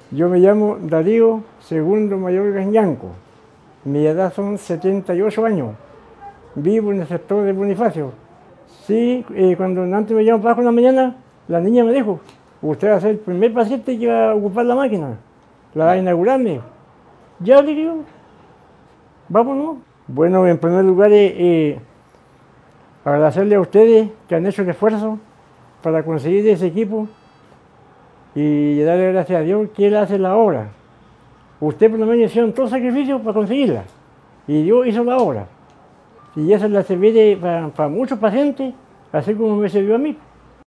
Yo me llamo Darío Segundo Mayor Gañanco. Mi edad son 78 años. Vivo en el sector de Bonifacio. Sí, cuando antes me llamaban para en la mañana, la niña me dijo, usted va a ser el primer paciente que va a ocupar la máquina. La va a inaugurar, me dijo. Ya le digo, vámonos. Bueno, en primer lugar, agradecerle a ustedes que han hecho el esfuerzo para conseguir ese equipo y darle gracias a Dios que Él hace la obra. Usted por lo menos hicieron todo sacrificio para conseguirla y Dios hizo la obra. Y eso la servirá para muchos pacientes, así como me sirvió a mí.